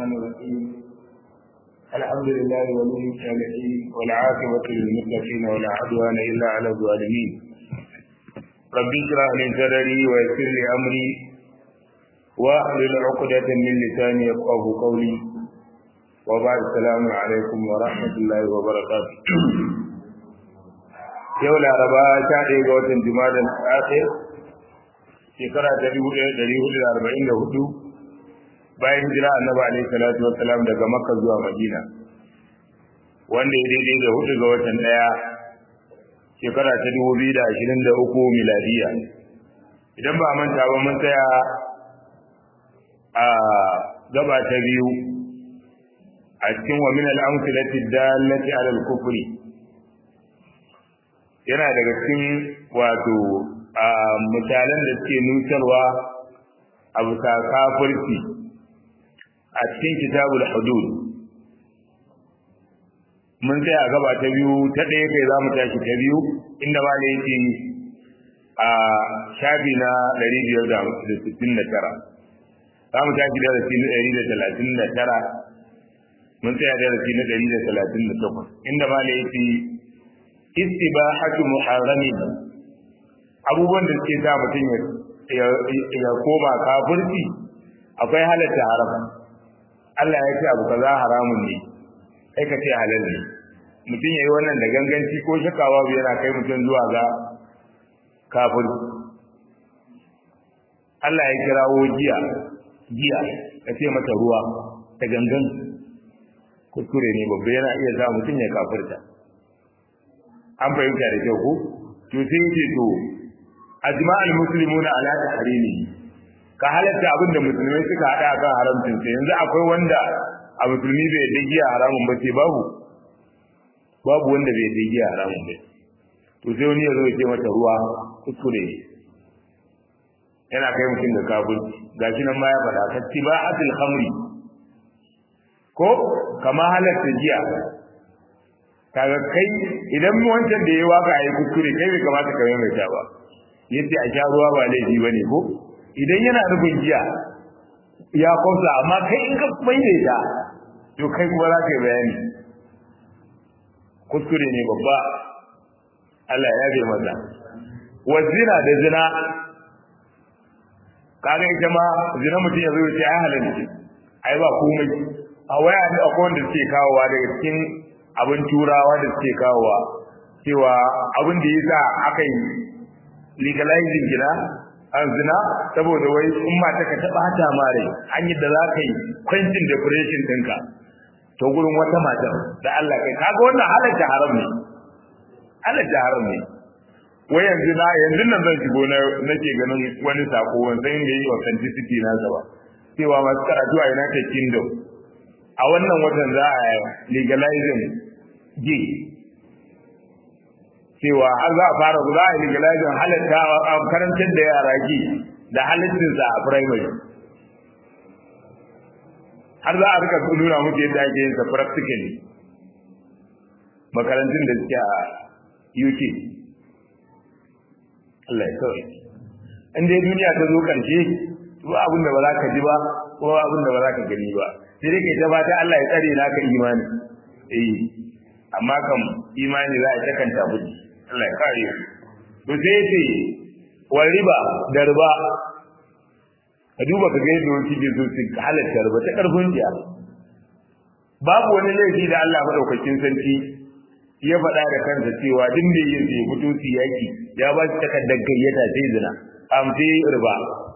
الرحمن الرحيم الحمد لله ولي الصالحين والعاقبة للمتقين ولا عدوان إلا على الظالمين ربي اشرح لي صدري ويسر لي أمري واحلل عقدة من لساني يفقهوا قولي وبعد السلام عليكم ورحمة الله وبركاته yau laraba 11 ga watan jumadal akhir shekara ta 1444 bayan jira annabi alaihi salatu wassalam daga makka zuwa madina wanda ya daidai da 4 ga watan 1 shekara ta 2023 miladiya idan ba manta ba mun tsaya a gaba ta biyu a cikin wa min al-amsalati dallati ala al-kufri yana daga cikin wato misalan da suke nusarwa a bisa kafirci a cikin kitabul hudud mun sai a gaba ta biyu ta ɗaya kai za mu tashi ta biyu inda ma da yake a shafi na 569 za mu tashi darasi na 139 mun tsaya darasi na 138 inda ma da yake istibahatu muharramin abubuwan da suke sa mutum ya koma kafirci akwai halatta haram Allah ya ce abu kaza haramun ne kai ka ce halal ne mutum yayi wannan da ganganci ko shakawa bai yana kai mutum zuwa ga kafirci Allah ya kirawo giya ka ce mata ruwa ta gangan kuskure ne babba yana iya sa mutum ya kafirta an fahimta da kyau ko to sai yake to ajma'ul muslimuna ala tahrimi ka halatta abinda musulmai suka hada kan haramcin sai yanzu akwai wanda a musulmi bai da giya haramun ba ce babu wanda bai da giya haramun ba to sai wani ya zo ya ce mata ruwa kuskure yana kai mutum da kafirci gashi nan ma ya faɗa kattiba'atul khamri ko kama halatta giya kaga kai idan wancan da yayi waka ayi kuskure kai bai kamata ka mai ta ba yace a sha ruwa ba laifi bane ko idan yana rubin giya ya kosa amma kai in ka bayyana ta to kai kuma za ka yi bayani kuskure ne babba Allah ya bai mata wazina da zina kaga ita ma zina mutum ya zo ya ce ai halin ce ai ba komai a waya ne akwai wanda suke kawowa daga cikin abin turawa da suke kawowa cewa abin da yasa aka yi legalizing gina an zina saboda wai in mata ka taba hata mare an yi da za ka yi quenching depression ɗinka to gurin wata mata da Allah kai kaga wannan halatta haram ne wai yanzu nan zan shigo nake ganin wani sako wanda yin da yi authenticity na gaba cewa masu karatu a United Kingdom a wannan watan za a legalizing gay cewa har za a fara za a legalizing halatta a karantar da yara gay da halittinsa a primary har za a rika nuna muke yadda ake yin sa practically makarantun da suke a UK Allah ya kawai in dai duniya ta zo karshe ba abin da ba za ka ji ba ko abin da ba za ka gani ba sai dai kai ta fata Allah ya tsare naka imani amma kam imani za a takanta buji Allah ya kare to sai yace wal riba da riba ka duba ka ga yadda wani ke so su halatta riba ta karfin jiya babu wani laifi da Allah madaukakin sarki ya faɗa da kansa cewa din da yin sai fito su yaki ya ba shi takardar gayyata sai zina sai riba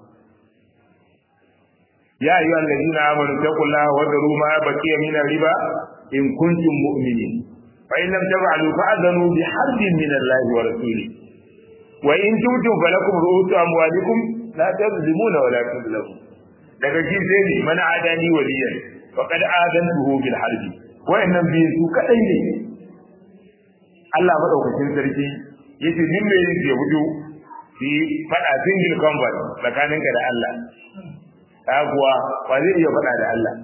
يا أيها الذين آمنوا اتقوا الله وذروا ما بقي من الربا إن كنتم مؤمنين فإن لم تفعلوا فأذنوا بحرب من الله ورسوله وإن تبتم فلكم رؤوس أموالكم لا تظلمون ولا تظلمون daga shi sai ne mana adani waliyan faqad adantuhu bil harbi wayannan biyu su kadai ne Allah madaukakin sarki yace din me yake wudu fi fada single combat tsakaninka da Allah kuwa ba zai iya faɗa da Allah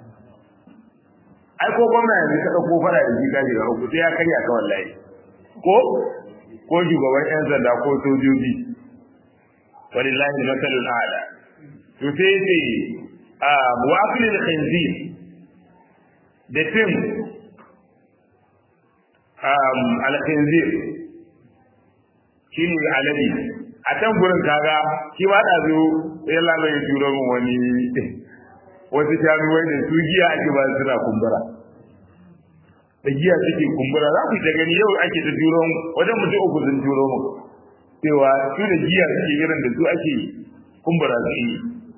ai ko gwamna yanzu ka dauko faɗa da shi kaje ga uku sai ya karya ka wallahi ko shugaban yan sanda ko sojoji walillahi masalul a'la to sai wa aklil khinzir da cin al-khinzir shine alade a can gurin kaga shi ba da zo sai Allah ya turo mu wani wasu jami'ai da su giya ake ba suna kumbura da giya suke kumbura za ku ta gani yau ake ta turo wajen mutum uku sun turo mu cewa su da giya suke irin da su ake kumbura su yi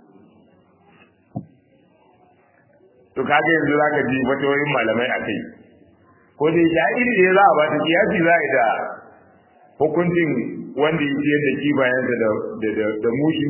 to kaga yanzu za ka ji fatoyin malamai a kai ko dai ya iri da za a ba ta kiyasi za a yi da hukuncin wanda ya ciyar da kibayensa da mushi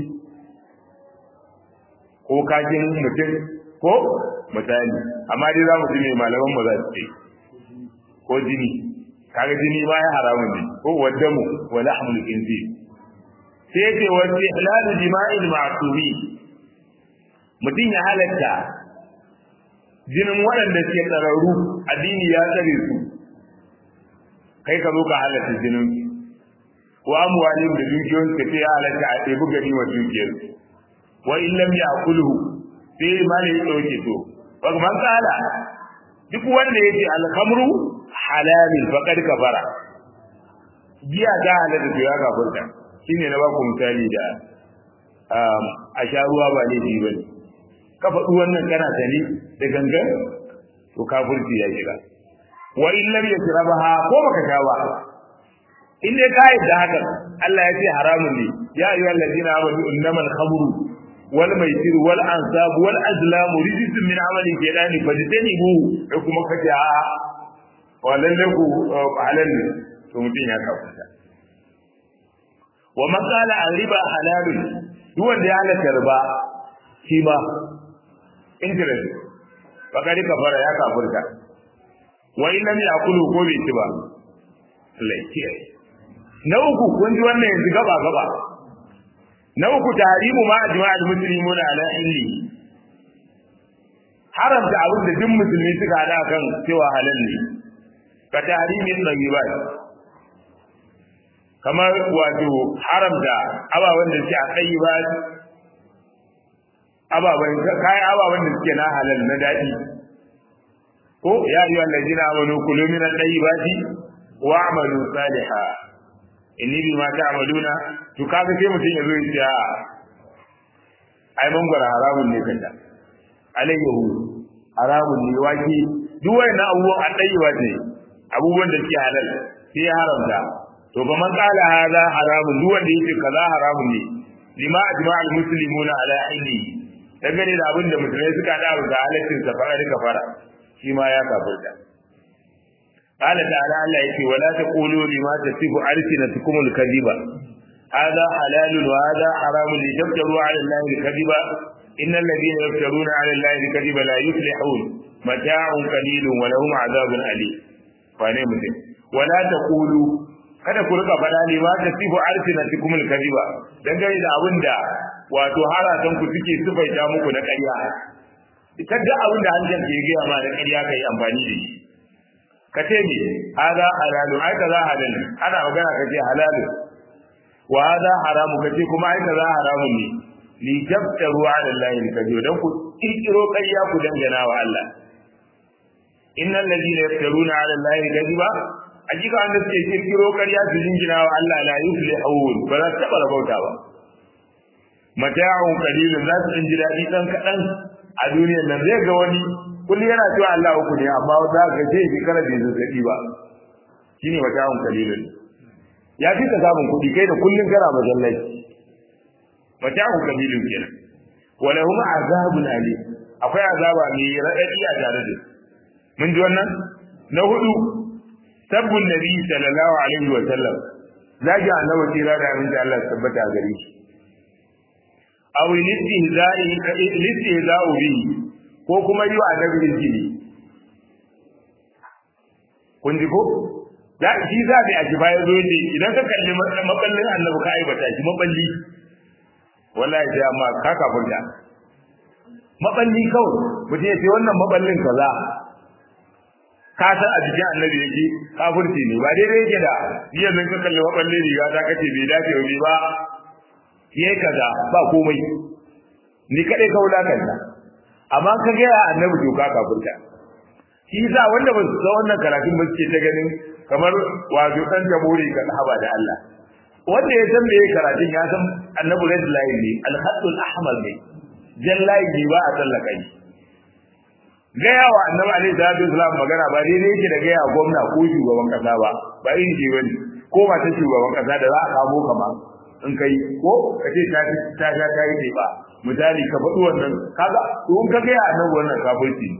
ko kajin mutum ko misali amma dai za mu ji ne malaman mu za su ce ko jini kaga jini ma ya haramun ne ko waddamu wa lahmul khinzir sai ce wa ihlalu jima'il ma'sumi mutum ya halatta jinin waɗanda ke tsararru addini ya tsare su kai ka zo ka halatta jinin wa amwalihim da dukiyoyin ka sai ya halatta a ɗebi gani wa dukiyar wa in lam ya'kuluhu sai ma ne ya dauke to wa man qala duk wanda yace al-khamru halalun faqad kafara giya da halatta to ya kafirta shine na ba ku misali da a sha ruwa ba ne ji bane ka faɗi wannan kana sani da gangan to kafirci ya shiga wa in lam yashrabaha ko baka sha ba in dai ka yadda haka Allah ya ce haramun ne ya ayyuhal ladina amanu innamal khamru wal maisir wal ansab wal azlam rijsun min amali shaytani fajtanibu kuma kace a wallahi ku halal ne to mutun ya kafuta wa man qala riba halalun duk wanda ya halaka riba shi ma interest bakari kafara ya kafurta wa in lam yakulu ko bai ci ba lafiya na uku kun ji wannan yanzu gaba na uku tahrimu ma ajma'al muslimuna ala illi haramta abin da duk musulmi suka hada kan cewa halal ne ka tahrimin tayyibat kamar wato haramta ababan da suke a tayyibat ababan da suke na halal na dadi ko ya ayyuhal ladina amanu kulu min at-tayyibati wa'malu salihan inni bima ta'maluna to kaga sai mutun yazo ya ce ai mangwara haramun ne kanta alayyahu haramun ne waki duk wayannan abubuwan addaiwa ne abubuwan da suke halal sai ya haramta to ba man kala hada haramun duk wanda yake kaza haramun ne lima ajma'al muslimuna ala illi dangane da abin da musulmai suka da ga halaccin sa fara duka fara shi ma ya kafirta قال تعالى الله يقول ولا تقولوا لما تصف ألسنتكم الكذب هذا حلال وهذا حرام لتفتروا على الله الكذب إن الذين يفترون على الله الكذب لا يفلحون متاع قليل ولهم عذاب أليم فأنا مسلم ولا تقولوا kada ku rika faɗa ne ma ta sifu alsinatikum alkadiba dangane da abin da wato haratan ku suke sifaita muku na ƙarya ita da abin da hancin ke gaya ma na ƙarya kai amfani da shi ka ce ne hada halalu ai kaza halal ana magana kace halalu wa hada haramu kace kuma ai kaza haramun ne li tabtaru ala allahi alkadiba dan ku kirkiro ƙarya ku dangana wa Allah innal ladina yaftaruna ala allahi alkadiba hakika wanda suke kirkiro ƙarya su jingina wa Allah la yuflihun ba za su taɓa rabauta ba mata'un qalilun za su ji daɗi dan kaɗan a duniyar nan zai ga wani kullu yana cewa Allah uku ne amma za ka ce shekara bai zazzabi ba shine mata'un qalilun ya fi ka samun kuɗi kai da kullun kana masallaci mata'un qalilun kenan wala hum azabun alim akwai azaba mai raɗaɗi a tare da mun ji wannan na hudu sabbin nabi sallallahu alaihi wa sallam zaki annabi kira da abin da Allah tabbata gare shi aw listihza'u bihi ko kuma yi wa annabi izini kun ji ko da shi zabi a jiba yazo ne idan ka kalli maballin annabi ka aibata shi maballi wallahi sai amma ka kafurta maballi kawai mutum ya ce wannan maballin kaza ka san a jikin annabi yake kafirci ne ba daidai yake da biyan nan ka kalli waballe riga ta kace bai dace ba yayi kaza ba komai ni kadai ka wulakanta amma ka ga annabi to ka kafirta shi za wanda ba su san wannan karatun ba suke ta ganin kamar wato dan jamhuri ka haba da Allah wanda ya san meye karatun ya san annabi red line ne al-khatul ahmar ne jan line ne ba a tsallaka shi gaya wa annabi alaihi salatu wasallam magana ba dai ne yake da gaya gwamna ko shugaban kasa ba ba yin ji bane ko ba ta shugaban kasa da za a kamo kama in kai ko kace ta yi ba misali ka faɗi wannan kaga to in ka gaya annabi wannan kafirci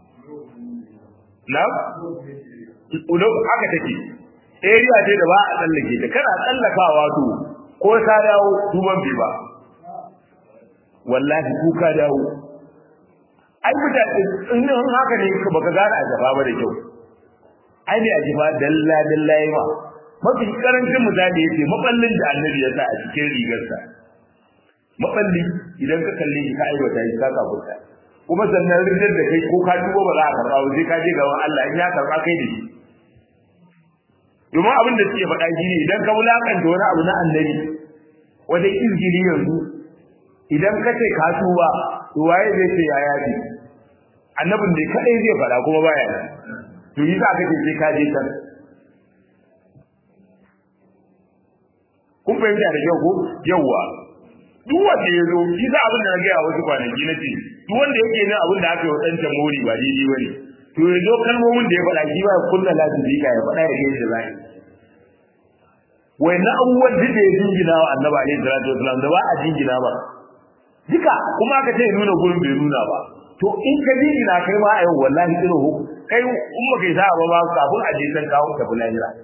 na ulo haka take area ce da ba a tsallake ta kana tsallakawa to ko ka dawo duban bi ba wallahi ku ka dawo ai mutane in haka ne baka gane a gaba ba da kyau ai ne a gaba dalla yayi ma mafi karancin misali yace maballin da annabi ya sa a cikin rigarsa maballi idan ka kalle shi ka aiwata shi ka kafurta kuma sannan rijal da kai ko ka dubo ba za ka karba sai ka je gaban Allah in ya karba kai da shi domin abin da suke faɗa shi ne idan ka wulakanta wani abu na annabi wanda izgiri yanzu idan ka ce ka tuba to waye zai ce ya yafi annabin da kadai zai faɗa kuma baya to yi za ka ce sai ka je kan kun fahimta da kyau ko yawwa duk wanda ya zo shi za abin da na gaya wasu kwanaki na ce duk wanda yake nan abin da aka yi wa ɗan mori ba daidai ba ne to ya zo kalmomin da ya faɗa shi ba ya kunna lasifika ya faɗa ya gaisa zai wai na abubuwan duk da ya jingina wa annaba alaihi salatu wasalam da ba a jingina ba duka kuma aka ce nuna gurin bai nuna ba to in ka jingina kai ma a yau wallahi irin hu kai in ba kai sa ba kafin a je san kawo ka bula jira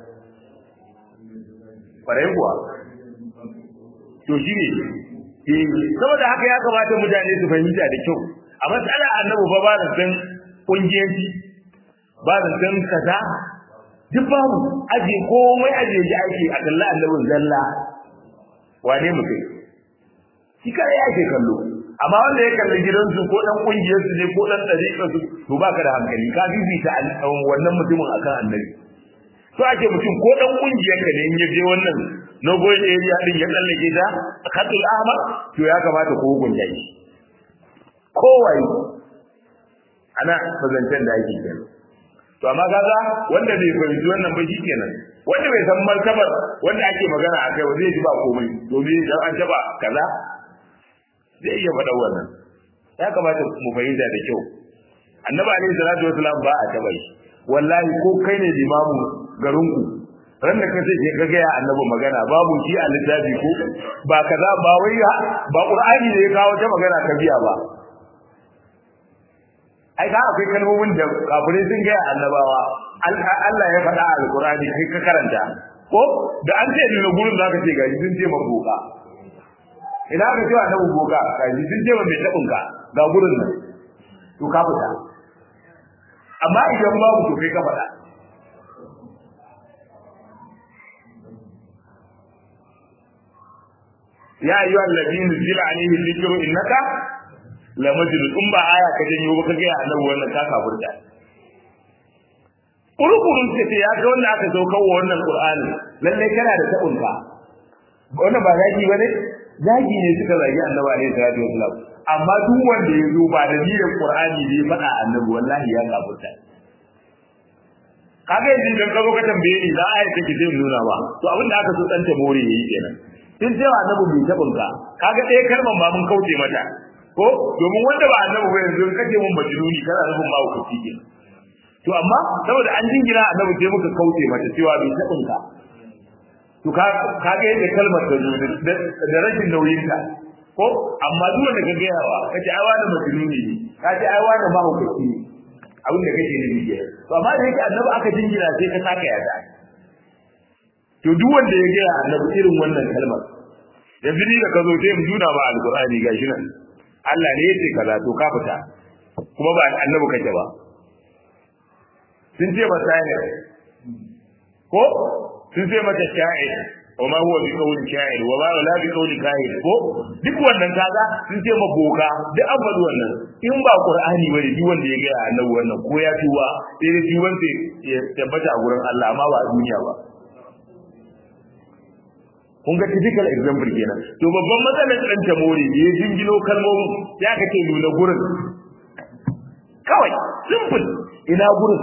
kwarai kuwa to shi ne saboda haka ya kamata mutane su fahimta da kyau a matsalar annabi ba da san kungiyanci ba da san kaza duk babu aje komai aje ji ake a kalla annabin zalla wane mu kai shi kare yake kallo amma wanda ya kalli gidansu ko dan kungiyar su ne ko dan dariƙa su to baka da hankali ka bibita wannan mutumin akan annabi to ake mutum ko dan kungiyar ka ne in yaje wannan nogo area din ya tsallake ta khatul ahmar to ya kamata ko hukunta shi kowai ana fazancen da ake kenan to amma kaga wanda bai fahimci wannan ba shikenan wanda bai san martabar wanda ake magana akai ba zai ji ba komai domin dan an taba kaza zai iya faɗa wannan ya kamata mu fahimta da kyau annabi alaihi salatu wasalam ba a taba shi wallahi ko kai ne limamu garinku ran da kace ke ga ya annabi magana babu shi a littafi ko ba kaza ba wai ba qur'ani ne ya kawo ta magana ka biya ba ai ga akwai kalmomin da kafirai sun ga annabawa Allah ya faɗa a alqur'ani kai ka karanta ko da an ce ne gurin zaka ce gaji sun ce maboka ina ka ce annabi boka gaji sun ce mai tabin ka ga gurin nan to ka fita amma idan babu to kai ka faɗa ya ayyuha alladhina zila alayhi dhikru innaka la majnun in ba aya ka janyo ba kaga annabi wannan ka kafirta kurkurun ce ya ga wanda aka zo kawo wannan qur'ani lalle kana da tabunka wannan ba zagi bane zagi ne suka zagi annabi alayhi salatu wasallam amma duk wanda ya zo ba da niyyar qur'ani ne faɗa annabi wallahi ya kafirta kaga yanzu dan kazo ka tambaye ni za a yi take zai nuna ba to abin da aka so dan ta more yayi kenan in sai annabi bai tabin ka kaga ɗaya kalman ba mun kauce mata ko domin wanda ba annabi ba yanzu kace mun majnuni kana nufin ba ku fike to amma saboda an jingina annabi sai muka kauce mata cewa bai tabin ka to kaga yadda kalmar ta zo da rashin nauyin ta ko amma duk wanda ka gaya wa kace ai wani majnuni ne kace ai wani ba ku fike abin da kake nufi ke to amma da yake annabi aka jingina sai ka saka yada to duk wanda ya ga annabi irin wannan kalmar yanzu ni da ka zo sai mu juna ba alqur'ani gashi nan Allah ne yace kaza to ka fita kuma ba annabi kake ba sun ce masa ne ko sun ce mata sha'ir wa ma huwa bi qawli sha'ir wa ma la bi qawli kahin ko duk wannan kaza sun ce maboka duk an faɗi wannan in ba qur'ani bane duk wanda ya ga annabi wannan ko ya tuba sai dai tuban sai ya tabbata a gurin Allah amma ba a duniya ba kun ga typical example kenan to babban matsalar dan tamori da ya jingino kalmomin ya kace nuna gurin kawai simple ina gurin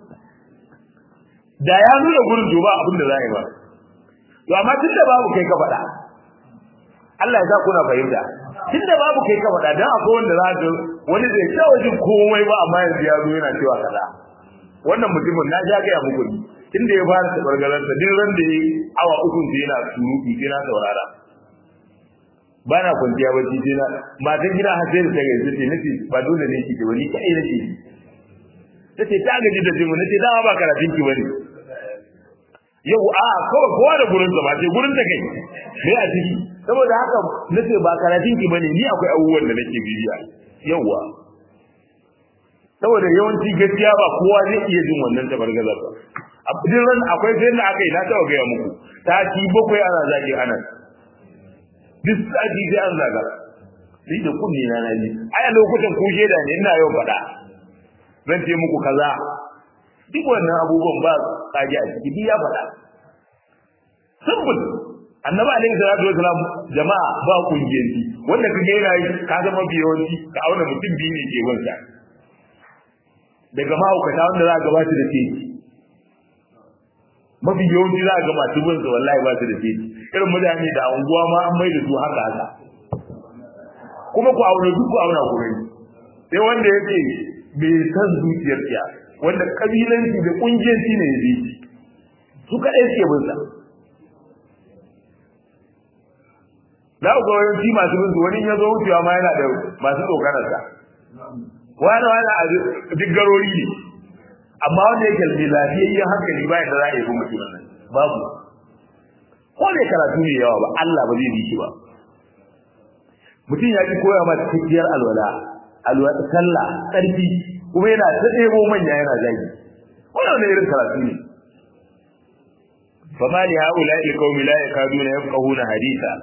da ya nuna gurin duba abin da za a yi ba to amma tunda babu kai ka faɗa Allah ya sa kuna fahimta tunda babu kai ka faɗa dan akwai wanda za ka wani zai tawo jin komai ba amma yanzu ya zo yana cewa kaza wannan mutumin na ja ga muku tunda ya fara tabargalar sa din ran da yayi awa uku sai yana surutu sai na saurara bana kwanciya bacci sai na matan gida har sai ta gaji sai nace ba dole ne kike wani kai nace tace ta gaji da jimu nace dama ba karatun ki bane yau a kawai kowa da gurin sa ba sai gurin ta kai sai a ciki saboda haka nace ba karatun ki bane ni akwai abubuwan da nake bibiya yawa saboda yawanci gaskiya ba kowa zai iya jin wannan tabargazar ba abin ran akwai sai da aka yi na taɓa gaya muku ta ci bakwai ana zagi anan duk sati sai an zaga sai da kunni na naji ai a lokutan ku sheda ne ina yau faɗa zan ce muku kaza duk wannan abubuwan ba kaji a ciki duk ya faɗa simple annabi alaihi salatu wasalam jama'a ba kungiyanci wanda kage yana yi ka zama biyawanci ka auna mutum biyu ne ke wansa daga mahaukata wanda za a gabata da teki mafi yawanci za a ga masu bin su wallahi ba su da teki irin mutane da unguwa ma an mai da su haka haka kuma ku aure duk ku auna ku gani sai wanda yake bai san zuciyar ta wanda kabilanci da kungiyanci ne yake su kadai suke bin sa za ku ga wani masu bin su wani ya zo wucewa ma yana da masu tsokanar sa wani a duk garori ne amma wanda yake da lafiyayyen hankali bayan da za a yi kuma mutum nan babu ko ne karatu ne yawa ba Allah ba zai bi shi ba mutum ya ki koya mata cikiyar alwala sallah tsarki kuma yana ta ɗebo manya yana zagi wannan irin karatu ne fa ma li haula il qaumi la yakaduna yafqahuna haditha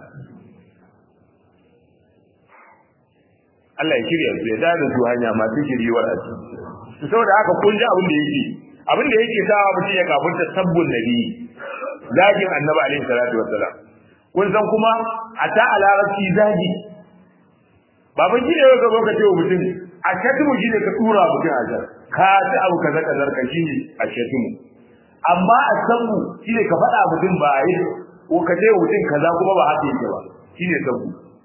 Allah ya shirya su ya dada su hanya masu shiryewar a ciki saboda haka kun ji abin da yake sawa mutum ya kafirta sabbin nabi zagin annabi alaihi salatu wassalam kun san kuma a ta alarabci zagi baban gida yau ka zo ka ce wa mutum a shatimu shi ne ka tura mutum a jar ka ci abu kaza kaza ka shi ne a shatimu amma a sabbu shi ne ka faɗa mutum ba a yi ko ka ce wa mutum kaza kuma ba haka yake ba shi ne sabbu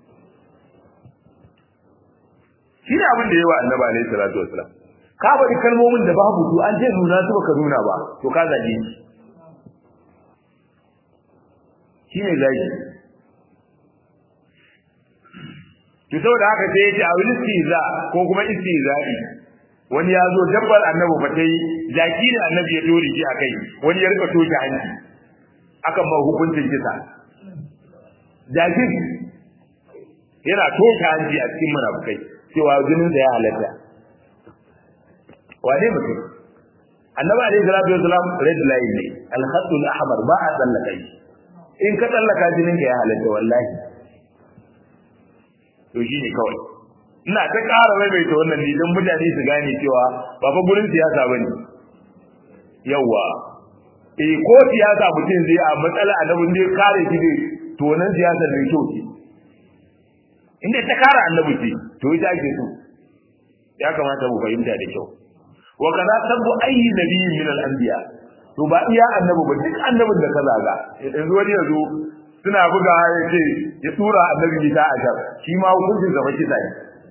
shi ne abin da yawa annabi alaihi salatu wassalam ka faɗi kalmomin da babu su an ce nuna su baka nuna ba to ka zage shi ne zagi to saboda haka sai yace a wani istiza ko kuma istizai wani ya zo dabbar annabi ba tai jaki ne annabi ya dore shi akai wani ya rika toke hanci akan ba hukuncin kisa jaki yana toke hanci a cikin munafikai cewa jinin da ya halatta wane mutum annabi alaihi salatu wasalam red line ne al-khatul ahmar ba a tsallaka in ka tsallaka jinin ka ya halatta wallahi to shine kawai ina ta ƙara maimaita wannan ne don mutane su gane cewa ba fa gurin siyasa bane yawa ko siyasa mutum zai a matsala annabi ne kare shi ne to nan siyasar ne kyau ce inda ta kare annabi ce to ita ake so ya kamata mu fahimta da kyau wa kaza tabu ayyi nabiyyin min al-anbiya to ba iya annabi ba duk annabin da ka zaga yanzu wani yazo suna buga yace ya tura annabi ta a jar shi ma hukuncin sa bace sai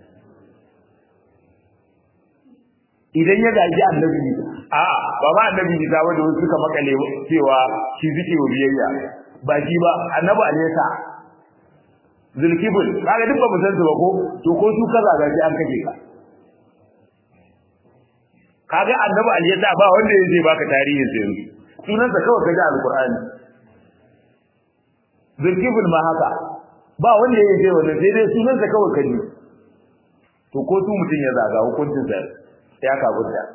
idan ya gaji annabi a'a ba ba annabi ta wanda suka makale cewa shi zike biyayya ba shi ba annabi alaysa zulkibul kaga duk ba mu san su ba ko to ko su kaza gaji an kaje ka kaga annabi alaysa ba wanda yake baka tarihin sa yanzu sunan sa kawai kaga alqur'ani zulkibul ma haka ba wanda yake wannan sai dai sunan sa kawai kaji to ko su mutun ya zaga hukuncin sa ya kafurta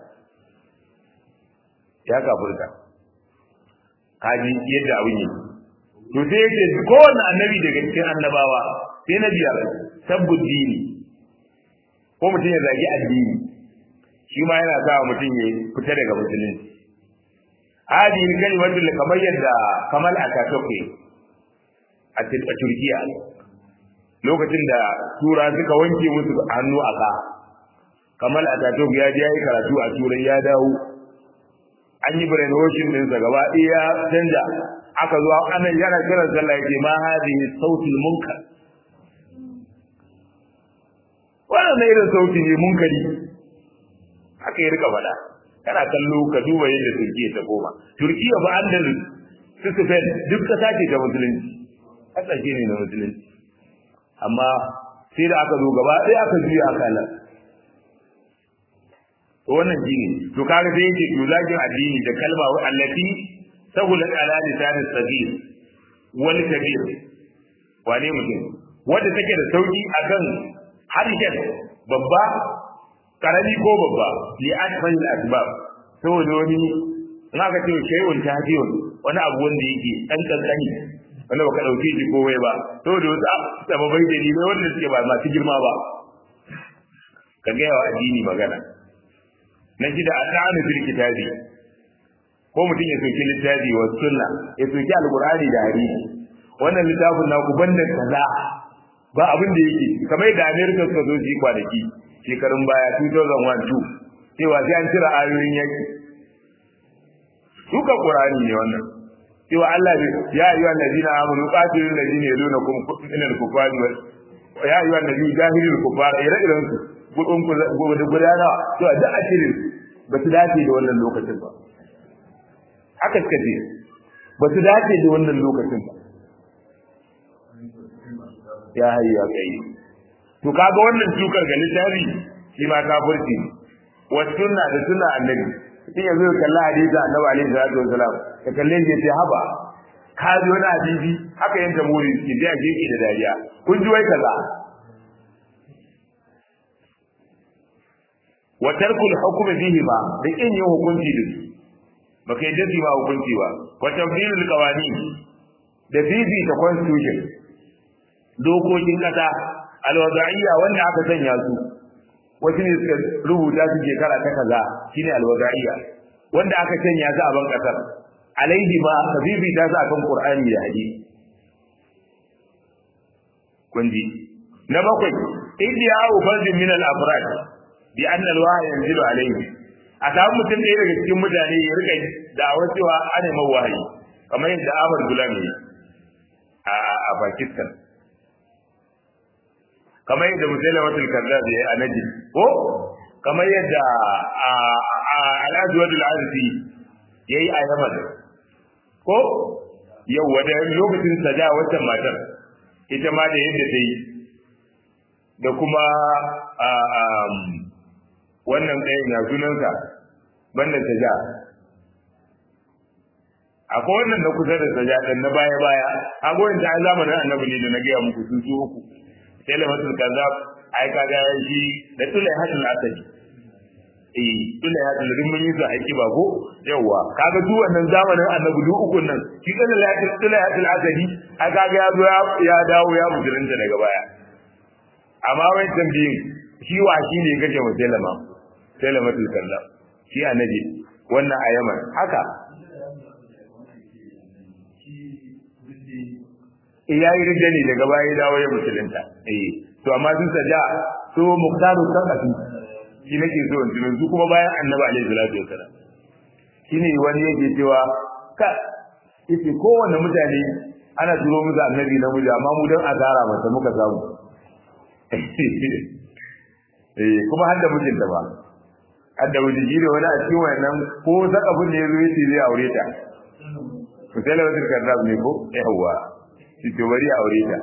kaji yadda abin yake to sai yake kowanne annabi daga cikin annabawa sai na biyar tabbud dini ko mutum ya zagi addini shi ma yana sa mutum ya fita daga musulunci hadi kalimatu kamar yadda Kamal Atatürk a Turkiya lokacin da tura suka wanke musu hannu a ka Kamal Ataturk ya je yayi karatu a Turai ya dawo an yi brainwashing din sa gaba ɗaya canja aka zo ana yana kiran sallah yake ma hadihi sautul munkar wannan irin sauti ne munkari haka ya rika fada kana kallo ka duba yadda Turkiya ta koma Turkiya ba Andalus su Spain duk kasa ce ta musulunci kasashe ne na musulunci amma sai da aka zo gaba ɗaya aka juya akala wannan shine to kaga sai yake to zagin addini da kalma wa allati sahulat ala lisan as-saghir wal kabir wane mutum wanda take da sauki akan harshen babba karami ko babba li asfal al-asbab saboda wani in aka ce shay'un tahdiyun wani abu wanda yake dan kankani wanda baka dauke shi ko wai ba saboda wasu sababai dalilai wanda suke ba masu girma ba ka ga yawa addini magana na shida ata'anu fil kitabi ko mutum ya soki littafi wa sunna ya soki alqur'ani da hadisi wannan littafin na ku banda kaza ba abin da yake kamar da America suka zo su kwanaki shekarun baya 2001 cewa sai an cire ayoyin yaki duka qur'ani ne wannan cewa Allah ya ayyuhan ladina amanu qatilul ladina yalunakum minal kufari ya ayyuhan nabiyyu jahilul kufara ire-iren su gudun gobe da gudana to da a cire ba su dace da wannan lokacin ba haka suka ce ba su dace da wannan lokacin ba ya hayya kai to kaga wannan tukar ga littafi shi ma kafirci wa sunna da sunna annabi sai yazo ya kalla hadisi annabi alaihi salatu wasalam ka kalle shi sai haba ka ji wani hadisi haka yanda muri ke da geki da dariya kun ji wai kaza wa tarkul hukmi bihi ma da kin yin hukunci da su baka yadda su ba hukunci ba wa tafsilul qawanin da bibi ta constitution dokokin kasa alwada'iyya wanda aka sanya su wasu ne suka rubuta su shekara ta kaza shine alwada'iyya wanda aka sanya su a ban kasar alaihi ma ka bibi ta su akan qur'ani da hadisi kunji na bakwai idiya'u fardin min al-afrad bi anna al-wahyi yanzilu alayhi a samu mutum ɗaya daga cikin mutane ya rika da'awar cewa ana mai wahayi kamar yadda Ahmad Gulam ne a Pakistan kamar yadda Musailamatul Kazzab ya a Najd ko kamar yadda Al-Aswad al-Ansi yayi a Yaman ko yau da lokacin saja wata matar ita ma da yadda ta yi da kuma wannan ɗayan ya sunansa banda saja akwai wannan na kusa da saja ɗan na baya a goyin ta zamanin annabi ne da na gaya muku su uku sai lamatul kazzab ai kaga shi da tulai hadin asali tulai hadin mun yi su aiki ba ko yawa kaga duk wannan zamanin annabi duk ukun nan shi kana tulai hadin asali ai kaga ya zo ya dawo ya musulunta daga baya amma wai tambayin shi wa shi ne kace musulma sai lamatul kazzab shi annabi wannan a Yaman haka ya yi rijani daga baya dawo ya musulunta to amma sun saja so muktaru sabati shi nake so in tuno su kuma bayan annabi alaihi salatu wasallam shine wani yake cewa ka yace kowanne mutane ana turo musu annabi na miji amma mu dan azara masa muka samu kuma har da mijinta ba har da miji ne wani a cikin wannan ko zakafin ne yazo yace zai aure ta to sai lawatin kazzab ne ko yawa shi to bari aure ta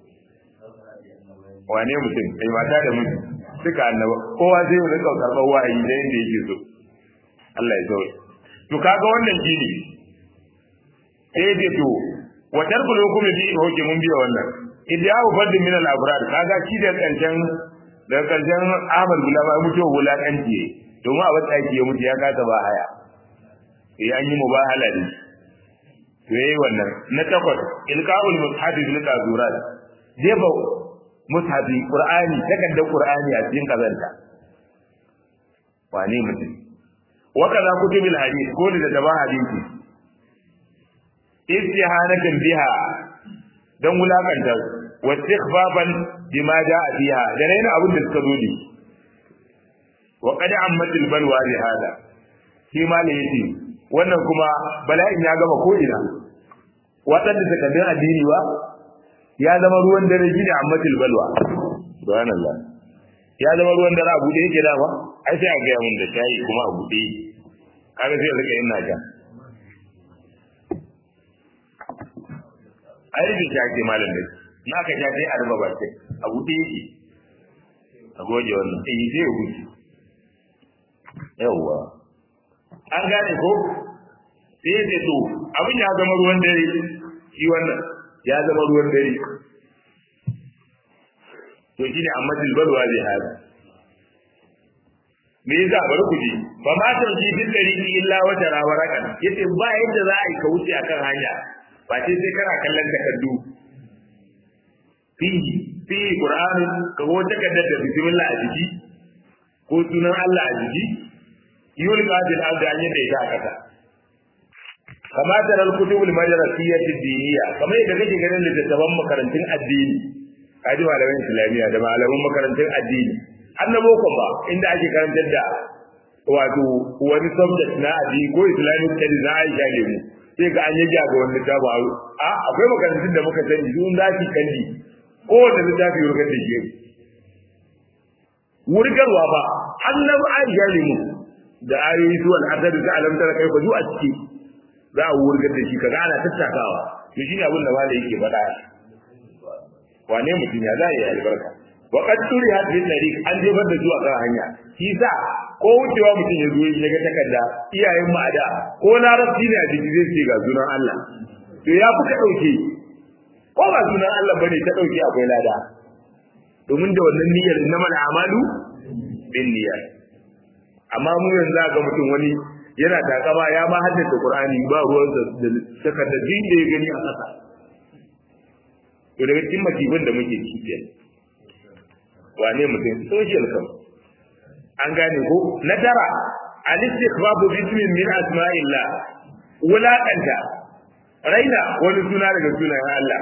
wane mutum kai mata da miji suka annaba kowa zai rika karɓar wa'ayi da yanda yake so Allah ya sauke to kaga wannan shine dai to wa tarkul hukmi bi hoke mun biya wannan idya'u fard min al-abrar kaga shi da kancan Ahmad Gulama mutu wulakanci domin a wata yake mutu ya kasa ba haya an yi mubahala ne yayi wannan na takwas ilqa'ul mushaf bil qazurat jeba mushafi qur'ani takardar qur'ani a cikin kazanta wane mutum wa kaza kutubil hadith ko da taba hadisi istihanatan biha dan wulakanta wa istighfaban bima jaa fiha da raina abin da suka zo da wa qad ammatil balwa li hada shi ma ne yace wannan kuma bala'in ya gama ko ina wadanda takardun addini ba ya zama ruwan dare gine ammatil balwa subhanallah ya zama ruwan dare abu da yake dama ai sai a ga mun da shayi kuma abu da kaga sai rika yin naja ai da jake malam ne naka ja sai arba ba sai abu da yake a goje wannan sai zai huce yawa an gane ko sai dai to abin ya zama ruwan dare shi wannan ya zama ruwan dare to shine amma dilbalwa zai hada me yasa bari ku ji ba ma san shi bil dari illa wa tarawarakan yace ba yadda za a yi ka wuce akan hanya ba sai kana kallon takardu fi qur'ani ka go takardar da bismillah a jiki ko sunan Allah a jiki yulqa bil ardi an yadda ita kasa kama taral kutubul madrasiyyah ad-diniyya kamar yadda kake ganin littattafan makarantun addini kaji malaman islamiyya da malaman makarantun addini annabo ko ba inda ake karantar da wato wani subject na addini ko islamic studies na Aisha ne mu sai ga an yi ga wani tabaru akwai makarantun da muka sani sun zaki kandi ko da littafi wurgar da shi wurgarwa ba annabi Aisha ne mu da ayoyi su al-asad da alamtar kai ba zuwa ciki za a wurgar da shi kaga ana tattakawa to shine abin da malai yake faɗa wane mutum ya zai yi albarka wa qad turi hadhihi tariq an jefar da zuwa kan hanya shi sa ko wucewa mutum ya zo ya ga takarda iyayen mu ada ko larabci ne a jiki zai ce ga sunan Allah to ya fuka dauke ko ba sunan Allah bane ta dauke akwai lada domin da wannan niyyar innamal a'malu bin niyyat amma mu yanzu ga mutum wani yana takama ya ma haddace Qur'ani ba ruwan da takarda din da ya gani a kasa to daga cikin masibin da muke ciki wane mutum social kam an gane ko na tara al-istikhbabu bismin min asma'illah wulaqanta raina wani suna daga sunayen Allah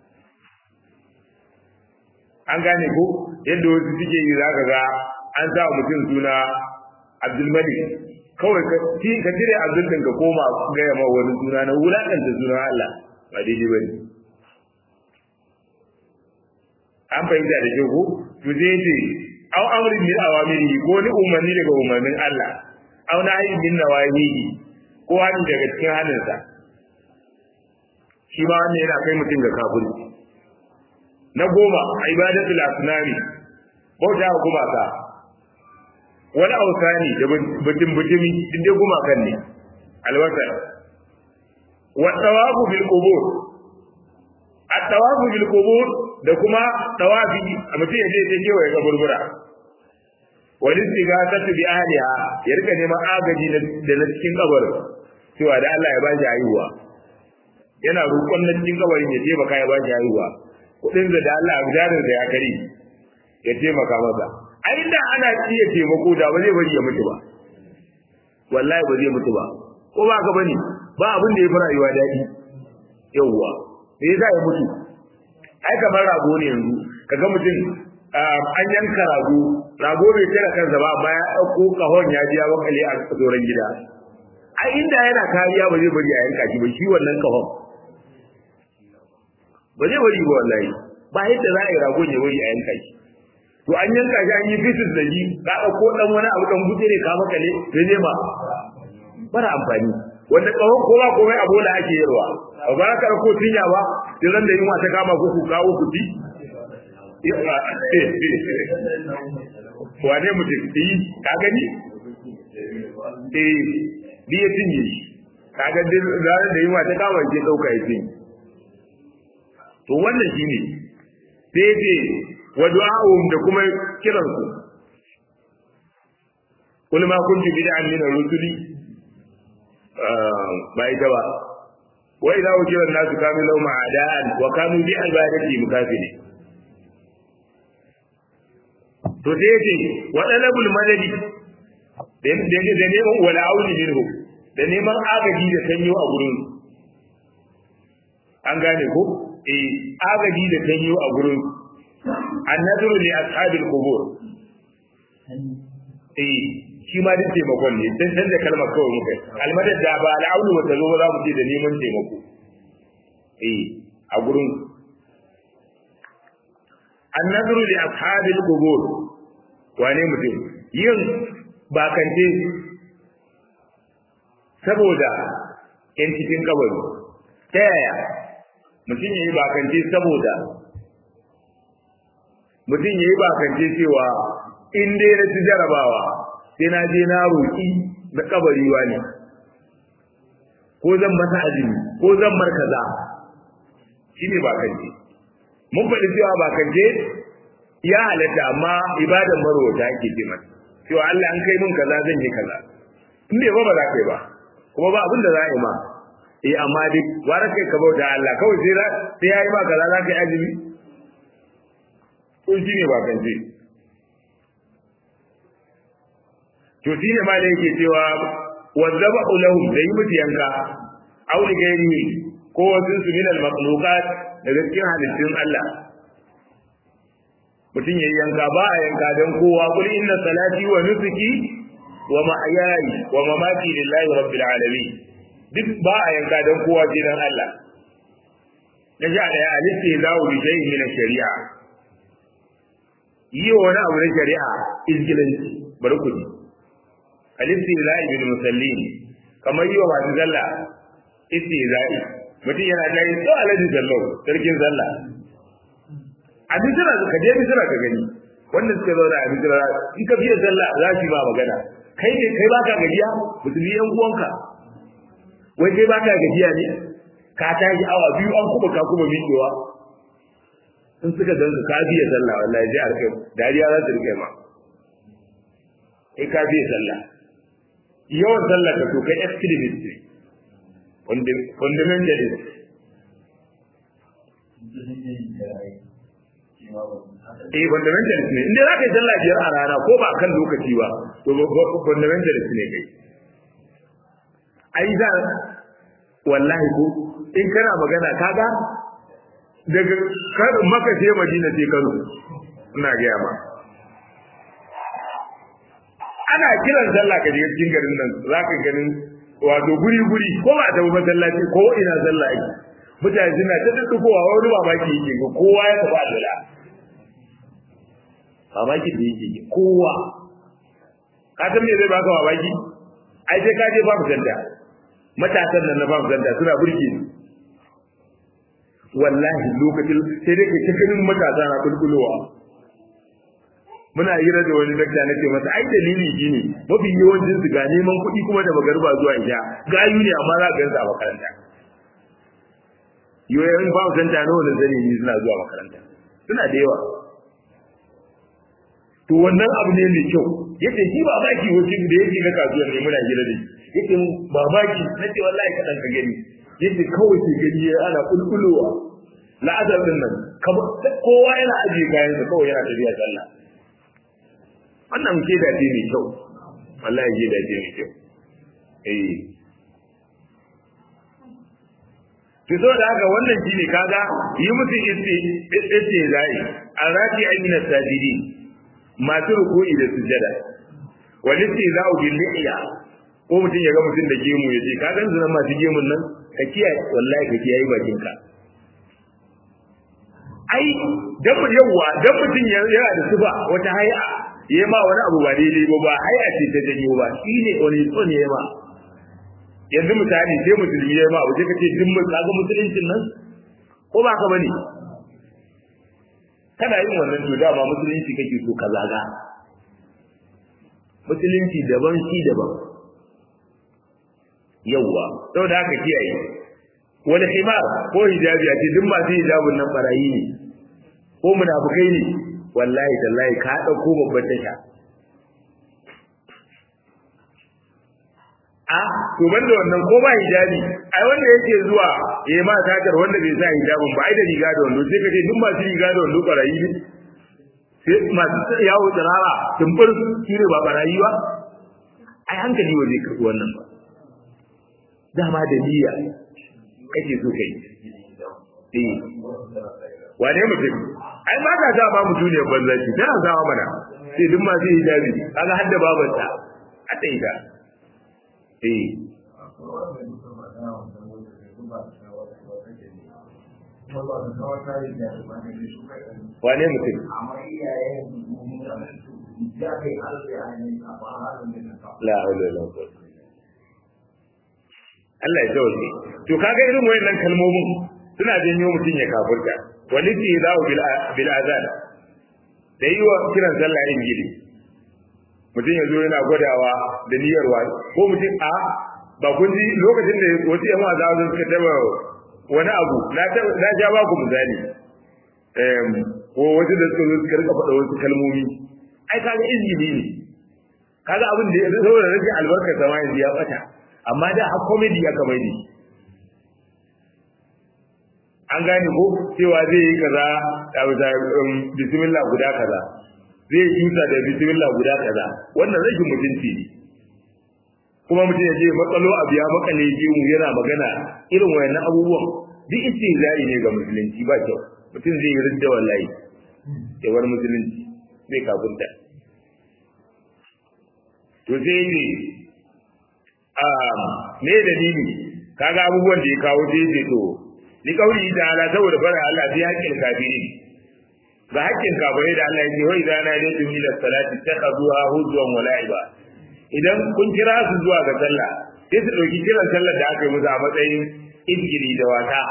an gane ko yadda wasu suke yi zaka ga an sa mutum suna Abdul Malik kawai ka cire Abdul din ka koma ga yamma wani suna na wulaqanta sunan Allah ba daidai bane an fahimta da ke ko to zai ce aw amrin min awamirihi ko ni umarni daga umarnin Allah aw nahi min nawahihi ko hani daga cikin hannunsa shi ma wannan yana kai mutum ga kafirci na goma ibadatul asnami bauta ga gumaka wani ausani da bujin bujimi duk dai gumakan ne alwasar wa tawafu bil qubur at-tawafu bil qubur da kuma tawafi a mutum ya je sai kewaye kaburbura wani siga ta bi ahliha ya rika neman agaji da na cikin kabarin cewa da Allah ya bashi haihuwa yana roƙon na cikin kabarin ya taimaka ya bashi haihuwa kudin da Allah jarin da ya kare ya taimaka masa ai da ana iya taimako da ba zai bari ya mutu ba wallahi ba zai mutu ba ko ba ka bane ba abin da ya fara rayuwa dadi yawwa me yasa ya mutu ai kamar rago ne yanzu kaga mutum an yanka rago bai tsara kansa ba amma ya dauko kahon ya ji ya wakale a tsoron gida ai inda yana kariya ba zai bari a yanka shi ba shi wannan kahon ba zai bari ba wallahi ba yadda za a yi ragon ya bari a yanka shi to an yanka shi an yi bisis da shi ka dauko dan wani abu dan guje ne ka makale sai ne ba bara amfani wanda kahon kowa komai abola ake yarwa ba ka ko tinya ba idan da yunwa ta kama ku kawo ku ci wane mutum ka gani biya tinye shi ka ga zarar da yunwa ta kama ke dauka ya tinye to wannan shine sai ce wa du'a'um da kuma kiransu kul ma kuntu bid'an min ar-rusuli bai ta ba wa idza wajira an-nasu kanu lahum a'da'an wa kanu bi ibadati mukafirin to sai ce wa talabul madadi da neman wala auli minhu da neman agaji da sanyo a gurin an gane ko agaji da sanyo a gurin annadru li ashabil qubur shi ma duk taimakon ne dan canza kalmar kawai muka almadad da ba al'aunu wata zo za mu ce da neman taimako a gurin annadru li ashabil qubur wane mutum yin bakance saboda yan cikin kabari ta yaya mutum yayi bakance saboda mutum yayi bakance cewa in dai na ci jarabawa sai na je na roƙi na kabari wani ko zan masa azumi ko zan markaza shine bakance mun faɗi cewa bakance ya halatta amma ibadan marwata ake ce mata cewa Allah an kai mun kaza zan yi kaza in bai ba za ka yi ba kuma ba abin da za a yi ma amma duk wara kai ka bauta Allah kawai sai ya yi ma kaza za ka yi azumi to shine bakance to shine ma da yake cewa wazzabu lahum da yi mutu yanka aw li gairi ko wasu su min al makhluqat daga cikin halittun Allah mutum yayi yanka ba a yanka dan kowa kul inna salati wa nusuki wa mahyaya wa mamati lillahi rabbil alamin duk ba a yanka dan kowa sai dan Allah naja da ya alisti zawu bi shay'in min shari'a yi wani abu na shari'a izgilanci barkuti al-istihza'i bil musallin kamar yi wa masu zalla istihza'i mutum yana da yin so alaji sallau sarkin zalla a bisira ka je bisira ka gani wannan suka zo da a bisira in ka fiye zalla za su ba magana kai ne kai baka gajiya musulmi yan uwanka wai kai baka gajiya ne ka tashi awa biyu an ka kuma miƙewa in suka ganka ka fiye zalla wallahi ji alkai dariya za su rike ma ka fiye zalla yawan sallah ka to kai extremist ne fundamentalist fundamentalist ne inda za ka yi sallah biyar a rana ko ba kan lokaci ba to fundamentalist ne kai ai za wallahi ko in kana magana kaga daga maka sai Madina sai Kano ina ga ma ana kiran sallah ka je cikin garin nan zaka ganin wato guri ko ba ta masallaci ko ina sallah yake mutane suna ta duddukowa wani babaki yake ga kowa ya tafi Allah babaki da yake kowa ka san me zai baka babaki ai sai ka je babu sanda matasan nan na babu sanda suna burge ni wallahi lokacin sai dai kai cikin matasa na kulkulowa muna hira da wani dakta nake masa ai dalili shine mafi yawancin su ga neman kuɗi kuma da magarba zuwa isha gayu ne amma za ka gansa a makaranta yoyin ba san ta nawa da zani ne suna zuwa makaranta suna da yawa to wannan abu ne mai kyau yace shi ba baki wace da yake na kasuwar ne muna hira da shi yace ba baki nace wallahi kadan ka gani yace kawai sai gani ana kulkulowa la'azar din nan kowa yana ajiye kayan sa kawai yana tafiya sallah wannan ke da ce mai kyau wallahi ke da ce mai kyau to so da haka wannan shine kaga yi musu zai arati ayyina sajidi masu ruku'i da sujada walisti za'u bil liya ko mutun ya ga mutun da gemu ya ce kaga zan masu gemun nan ka kiyaye wallahi ka kiyaye bakin ka ai dan mutun yana da suba wata hay'a yayi ma wani abu ba daidai ba hay'a ce ta janyo ba shine wani tsone yayi ma yanzu misali sai musulmi yayi ma waje kace din mun kaga musuluncin nan ko ba ka bane kana yin wannan to dama musulunci kake so ka zaga musulunci daban shi daban yawa saboda haka kiyaye wani himar ko hijabi a ce duk masu hijabun nan barayi ne ko munafukai ne wallahi tallahi ka dauko babban tasha to banda wannan ko ba hijabi ai wanda yake zuwa yayi ma takar wanda bai sa hijabin ba ai da riga da wando sai kace duk masu riga da wando barayi ne sai masu yawo tsirara tumbur shine ba barayi ba ai hankali waje ka wannan ba dama da niyya kake so kai wane mutum ai ba ka sa ba mu duniyar banzaci tana sawa mana sai duk masu hijabi kaga hadda babarsa a tsaida wane mutum la haula wala quwwata Allah ya tsawaye to kaga irin wayannan kalmomin suna janyo mutum ya kafirta wani ce za'u bil azan da yi wa kiran sallah yin gidi mutum ya zo yana gwadawa da niyyarwa ko mutum ba kun ji lokacin da wasu yan wasa suka taba wani abu na ja ba ku misali ko wasu da suka rika faɗa wasu kalmomi ai kaga izini ne kaga abin da ya saboda rage albarkar sama yanzu ya bata amma da har comedy aka mai da an gane ko cewa zai yi kaza da bismillah guda kaza zai yi yusa da bismillah guda kaza wannan rashin mutunci ne kuma mutum ya je matsalo abu ya makale mu yana magana irin wayannan abubuwan duk istihza'i ne ga musulunci ba kyau mutum zai yi ridda wallahi ya bar musulunci zai kafirta to sai ne me dalili kaga abubuwan da ya kawo sai to ni kauli da ala saboda fara Allah bi haƙƙin kafirin ga haƙƙin kafirai da Allah ya ce wai zana da tumi da salati takhazuha huzwan wa la'iba idan kun kira su zuwa ga sallah sai su dauki kiran sallar da aka yi musu a matsayin izgiri da wata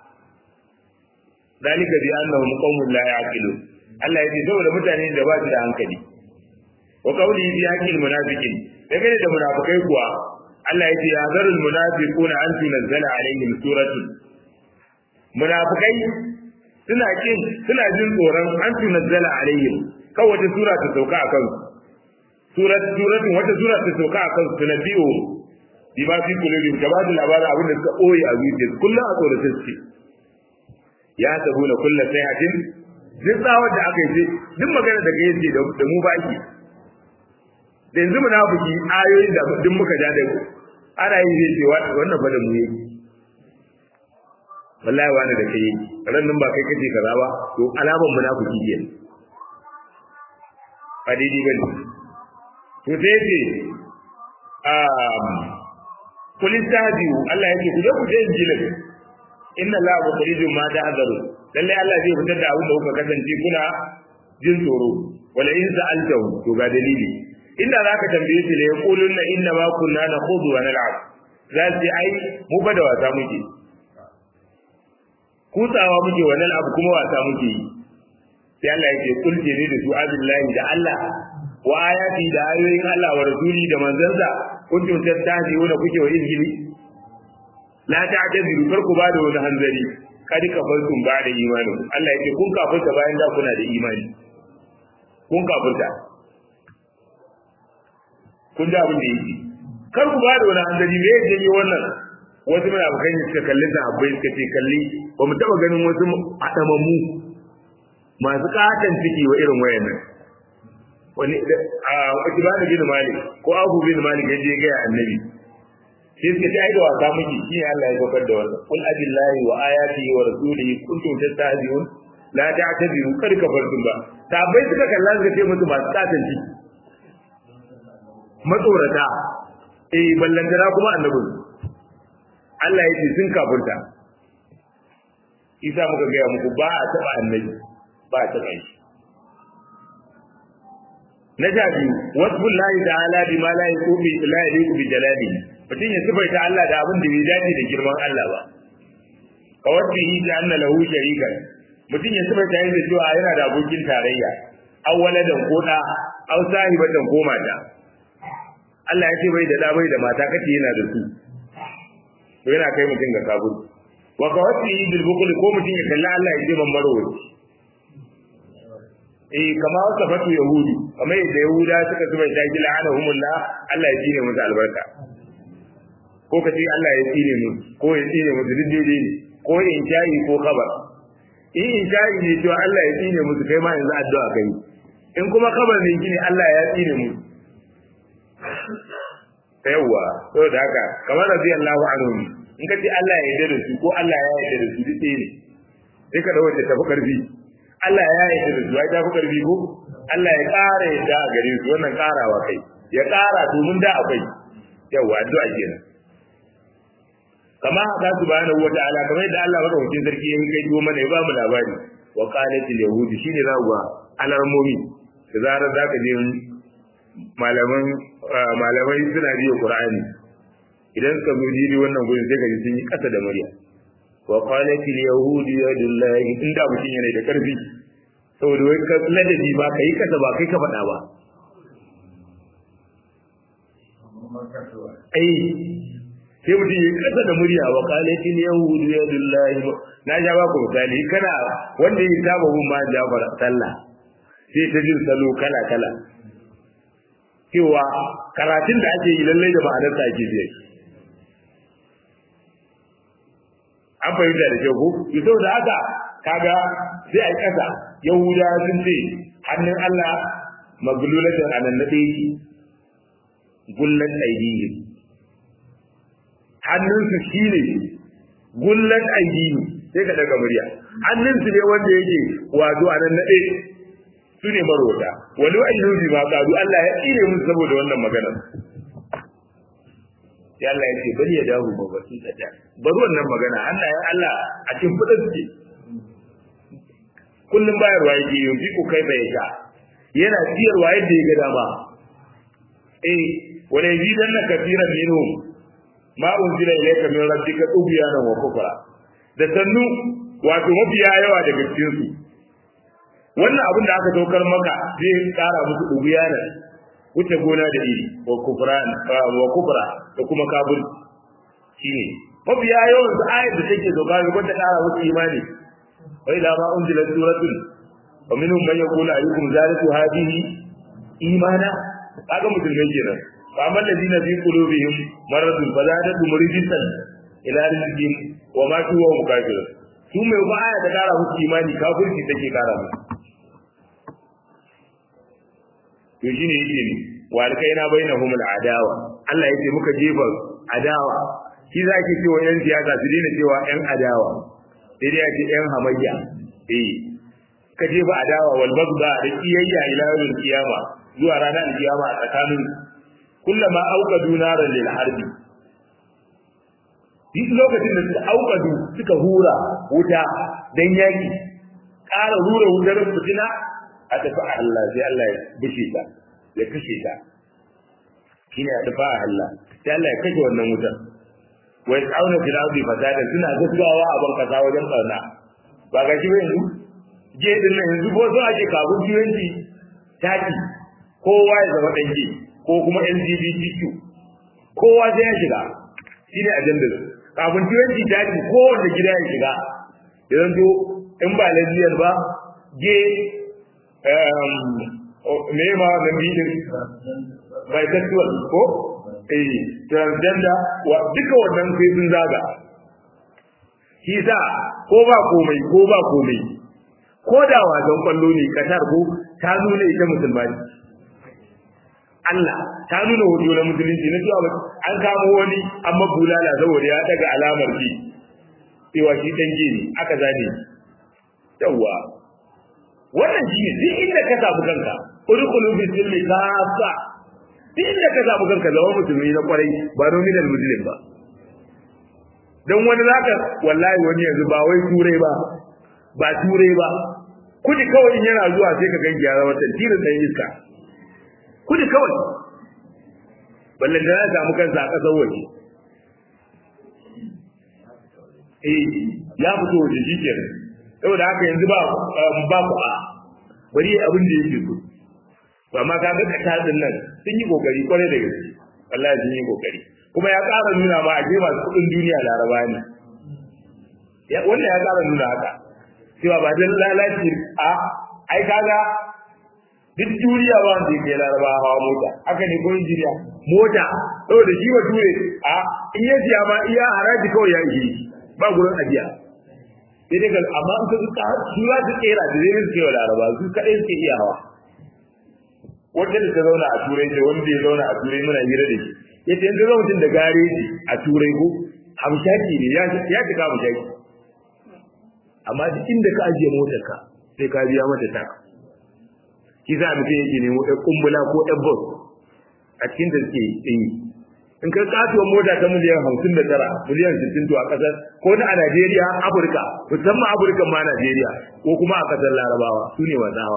dalika bi annahum qaumun la yaqilun Allah ya ce saboda mutane da ba su da hankali wa qawli bi haqqil munafiqin daga da munafikai kuwa Allah ya ce ya zarul munafiquna an tunzala alaihim suratun munafikai suna jin tsoron an tunazzala alaihim kawai wata sura ta sauka a kansu suratun wata sura ta sauka a kansu tunabbi'u bima fi qulubihim ka ba da labarin abin da suka ɓoye a zuciyarsu kullum a tsorace suke ya sabuna kullu sayhatin duk tsawon da aka yi duk magana da kai ce da mu baki da yanzu munafiki ayoyin da duk muka ja da ana yi zai ce wannan fa da mu yake wallahi wani da kai ran nan ba kai kace kaza ba to alaman munafiki ne ba daidai bane to sai ce kulin tahdiu Allah yake ku je ku je injilin inna la mukhrijum ma ta'zaru lalle Allah zai fitar da abin da kuka kasance kuna jin tsoro wala in sa'altahu to ga dalili inda zaka tambaye shi la yaquluna inna ma kunna nakhudu wa nal'ab za su ai mu ba da wasa muke kutsawa muke wa nal'ab kuma wasa muke yi sai Allah yake kulje ne da su abillahi da Allah wa ayati da ayoyin Allah wa rasuli da manzansa kuntum tattahdiuna kuke wa injili la ta'tadiru farku ba da wani hanzari kadi kafartum ba da imani Allah yake kun kafirta bayan da kuna da imani kun kafirta kun da abin da yake kar ku ba da wani hanzari me yake yi wannan wasu mai abokan suka kalli da abai suka ce kalli ba mu taba ganin wasu adamammu masu katan ciki wa irin wayannan wani Ibn bin Malik ko Abu bin Malik yaje ga annabi sai suka ce ai da wasa miki shi Allah ya gofar da wannan kul abillahi wa ayatihi wa rasulihi kuntum tastahzi'un la ta'tabiru kad kafartum ba tabai suka kalla suka ce musu masu katan ciki matsorata ballantara kuma annabi Allah ya ce sun kafurta isa muka ga muku ba a taba annabi ba a taba shi na jabi wasbullahi ta'ala bima la yuqbi la yuqbi bi jalali mutum ya sifaita Allah da abin da bai dace da girman Allah ba kawai da anna lahu sharika mutum ya sifaita yin cewa yana da abokin tarayya aw waladan ko da aw sahibatan ko mata Allah ya ce bai da bai da mata kace yana da su to yana kai mutum ga kaburi wa kawai bil bukul ko mutum ya kalla Allah ya ce ban marwaci kama wata fatu yahudi kamar yadda yahuda suka zuba ta gila ana humullah Allah ya tsine musu albarka ko kace Allah ya tsine musu ko ya tsine musu duk daidai ne ko in jayi ko khabar in jayi ne to Allah ya tsine musu kai ma yanzu addu'a kai in kuma khabar ne shine Allah ya tsine musu yawa to da haka kamar radiyallahu anhu in kace Allah ya yarda da su ko Allah ya yarda da su duk ne sai ka dawo ta tafi karfi Allah ya yarda da su ai tafi karfi ko Allah ya ƙara yadda a gare su wannan ƙarawa kai ya ƙara domin da akwai yawa addu'a kenan kama haka subhanahu wa ta'ala kamar da Allah madaukakin sarki ya kai do mana ya ba mu labari wa qalatil yahud shine zawa alarmomi da zarar zaka je malamai suna biyo Qur'ani idan ka zo jiri wannan gurin sai ka ji sun yi kasa da murya wa qalatil yahud yadullahi inda mutum yana da karfi saboda wai ka ladabi ba kai kasa ba kai ka faɗa ba ai sai mutum ya kasa da murya wa qalatil yahud yadullahi na ja ba ku misali kana wanda ya saba mun ma Jafar sallah sai ta jin salo kala kala cewa karatun da ake yi lallai da ma'anar ta ake biya an fahimta da kyau ko to da haka kaga sai a kasa yahuda sun ce hannun Allah maglulatan anannade gullan aidihim hannunsu shine gullan aidihim sai ka daga murya hannunsu ne wanda yake wato anannade su ne marota wani ayyubi ma kazu Allah ya tsire musu saboda wannan magana sai Allah ya ce bari ya dawo ba wasu tsada bari wannan magana Allah ya Allah a cikin fudin suke kullum bayarwa yake yin fiko kai bai sha yana ciyarwa yadda ya ga dama wala yazidanna kafiran minhum ma unzila ilayka min rabbika tubyana wa kufra da sannu wato mafiya yawa daga cikin su wannan abin da aka daukar maka zai kara musu dubiyana wuce gona da iri wa kufra da kuma kabul shine mafiya yawan su ayat da take doka ga wanda kara musu imani wai da ma unzila suratun wa minhum man yaqulu ayyukum zalatu hadhihi imana kaga musulmai kenan fa amal ladina fi qulubihim maradun fazadatu muridisan ila rizqihim wa ma tuwa mukafir su mai ba aya da kara musu imani kafirci take kara musu to shine yake ne walkaina bainahum al'adawa Allah yake muka jefa adawa shi zaki cewa yan siyasa su dina cewa yan adawa sai dai yake yan hamayya ka jefa adawa wal bagda da kiyayya ila yawmil qiyama zuwa ranar kiyama a tsakanin kullama auqadu naran lil harbi duk lokacin da suka auqadu suka hura wuta dan yaki ƙara hura wutar fitina a tafi Allah sai Allah ya bishe ta ya kashe ta shine a tafi Allah sai Allah ya kashe wannan wutar wa yas'auna fil ardi fasada suna gaggawa a bankasa wajen barna ba ga shi ba yanzu je din nan yanzu ko so ake kafin kiyanci taki kowa ya zama dangi ko kuma LGBTQ kowa sai ya shiga shine ajandar kafin kiyanci taki ko wanda gida ya shiga idan to in ba lesbian ba gay me ma nan bidin bisexual ko transgender wa duka wannan sai sun zaga shi sa ko ba komai ko da wasan kwallo ne Qatar ko ta nuna ita musulma ne Allah ta nuna hoto na musulunci na cewa an kamo wani amma bulala saboda ya daga alamar shi cewa shi dan gini aka zane yawa wannan shi ne duk inda ka samu kanka udkhulu fi silmi kafa duk inda ka samu kanka zama musulmi na kwarai ba nominal muslim ba dan wani zaka wallahi wani yanzu ba wai turai ba kudi kawai in yana zuwa sai ka gangi ya zama tantirin dan iska kudi kawai ballan da ya samu kansa a kasar waje ya fito waje shi kenan saboda haka yanzu ba ku a bari abin da yake so to amma ka ga kasadin nan sun yi kokari kwarai da gaske wallahi sun yi kokari kuma ya ƙara nuna ma a je masu kudin duniya laraba ne wannan ya ƙara nuna haka cewa ba dan lalaci a ai kaga duk duniya ba wanda yake laraba hawa mota haka ne ko injiniya mota saboda shi ba ture a in ya siya ma iya haraji kawai ya yi ba gurin ajiya sai dai amma in ka zuka su za su kera da zai suke wa laraba su kaɗai suke iya hawa wanda da ta zauna a turai da wanda ya zauna a turai muna hira da shi ya ce yanzu mutum da gareji a turai ko hamshaki ne ya cika hamshaki amma duk inda ka ajiye motar ka sai ka biya mata taka ki za mutum yake nemo ɗan kumbula ko ɗan bus a cikin da suke yi in ka kasuwar mota ta miliyan 59 miliyan 60 to a kasar ko na a Najeriya Afirka musamman Afirka ma Najeriya ko kuma a kasar Larabawa su ne wasawa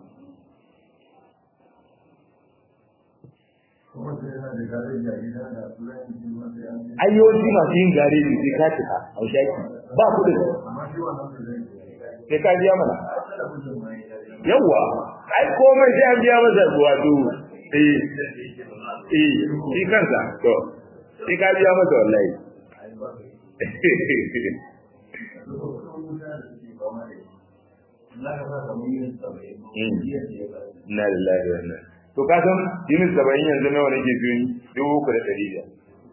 ayyoci masu yin gareji sai ka cika a shaki ba kudin sai ka biya mana yawwa ai komai sai an biya masa wato shi kansa to sai ka biya masa wallahi na lillahi wa inna to ka san Yunus 70 yanzu nawa nake biyan 3,500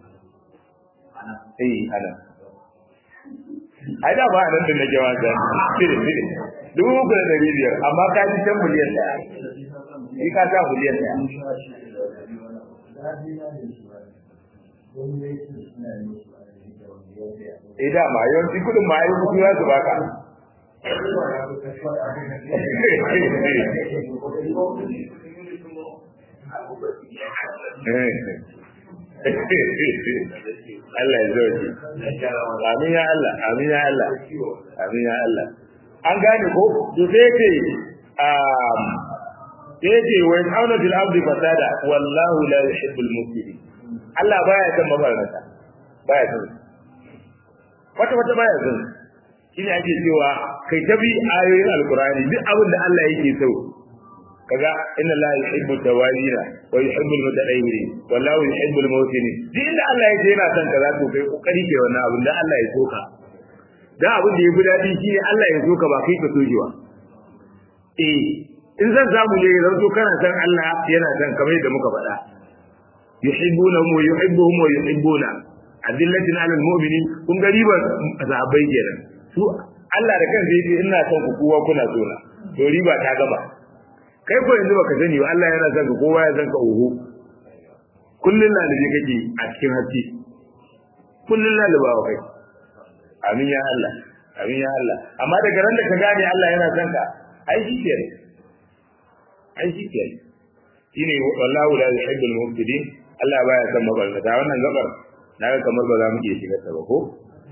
ana ai da ba nan da nake wasa fide 3,500 amma ka ji 10 miliyan daya shi ka ta miliyan daya da ma yawanci kudin ma yi kuɗi za su baka Allah ya zoji amin ya Allah amin ya Allah amin ya Allah an gane ko to sai ce wa ya'una bil ardi fasada wallahu la yuhibbul mufsidin Allah baya son mabarnata baya son wata baya son shine ake cewa kai tabi ayoyin alqur'ani duk abin da Allah yake so kaga inna la yuhibbu tawabina wa yuhibbu almutatahhirin wallahu yuhibbu almuhsinin din da Allah yake yana son kaza to kai kokari ke wannan abin da Allah ya soka da abin da ya fi dadi shi Allah ya soka ba kai ka sojewa in zan samu ne zan so kana san Allah yana san kamar yadda muka faɗa yuhibbuna wa yuhibbuhum wa yuhibbuna adillatin alal mu'minin kun ga riba sahabbai kenan su Allah da kansa yake ina son ku kowa kuna so na to riba ta gaba kai ko yanzu baka sani ba Allah yana son ka kowa ya san ka uhu kullun lalibi kake a cikin haske kullun lalibawa kai amin ya Allah amin ya Allah amma daga ran da ka gane Allah yana son ka ai shi ke shine wallahu la yuhibbul mufsidin Allah baya son mabarnata wannan gabar naga kamar ba za mu iya shiga ta ba ko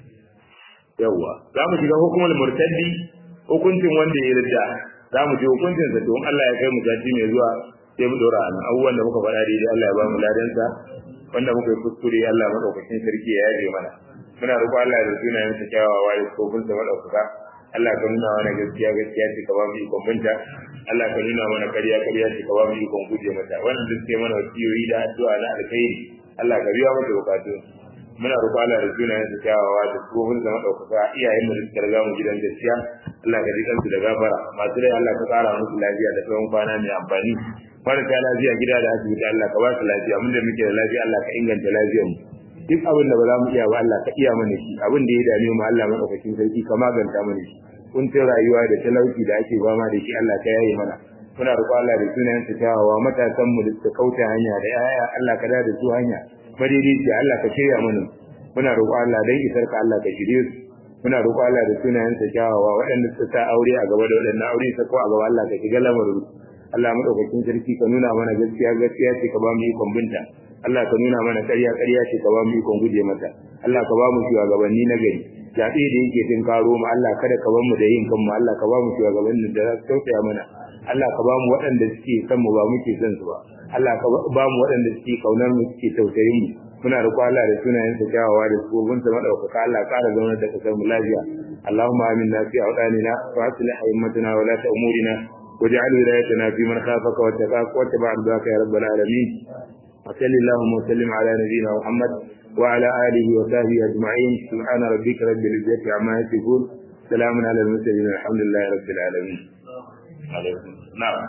yawa za mu shiga hukumul murtaddi hukuncin wanda ya rida za mu ji hukuncin sa don Allah ya kai mu sati mai zuwa sai mu dora nan abubuwan da muka faɗa dai Allah ya ba mu ladansa wanda muka yi kuskure Allah madaukakin sarki ya yaje mana muna roƙo Allah da sunayen sa kyawawa ya kofin sa madaukaka Allah ka nuna mana gaskiya ce ka ba mu ikon binta Allah ka nuna mana ƙarya ce ka ba mu ikon guje mata wannan duk sai mana wasiyoyi da addu'a na alkhairi Allah ka biya mata bukatu muna roƙo Allah da sunayen sa kyawawa da kofin sa madaukaka iyayen mu da suka riga mu gidan gaskiya Allah ka ji kansu da gafara masu rai Allah ka tsara musu lafiya da tsawon kwana mai amfani marasa lafiya gida da asibiti Allah ka ba su lafiya mun da muke da lafiya Allah ka inganta lafiyar mu duk abin da ba za mu iya ba Allah ka iya mana shi abin da ya dame mu Allah madaukakin sarki ka maganta mana shi kuncin rayuwa da talauci da ake fama da shi Allah ka yaye mana muna roƙo Allah da sunayen sa kyawawa matasan mu da suka kauce hanya da yaya Allah ka da su hanya madaidaici Allah ka shirya mana muna roƙo Allah dan isar ka Allah ka shirye su muna roƙo Allah da sunayen sa kyawawa waɗanda suka sa aure a gaba da waɗanda aure sa ko a gaba Allah ka shiga lamarin Allah madaukakin sarki ka nuna mana gaskiya ce ka ba mu ikon binta Allah ka nuna mana ƙarya ce ka ba mu ikon guje mata Allah ka ba mu shugabanni na gari zaɓe da yake tin karo mu Allah kada ka bar mu da yin kanmu Allah ka ba mu shugabanni da za su tausaya mana Allah ka ba mu waɗanda suke san mu ba muke san su ba Allah ka ba mu waɗanda suke kaunar mu suke tausayin mu muna roƙo Allah da sunayen sa kyawawa da sabobin sa madaukaka Allah ƙara zaunar da kasar mu lafiya Allahumma aminna fi awdanina wa aslih a'immatana wa la ta'murina واجعل ولايتنا في من خافك واتقاك واتبع رضاك يا رب العالمين وصل اللهم وسلم على نبينا محمد وعلى اله وصحبه اجمعين سبحان ربك رب العزه عما يصفون سلام على المرسلين الحمد لله رب العالمين عليكم نعم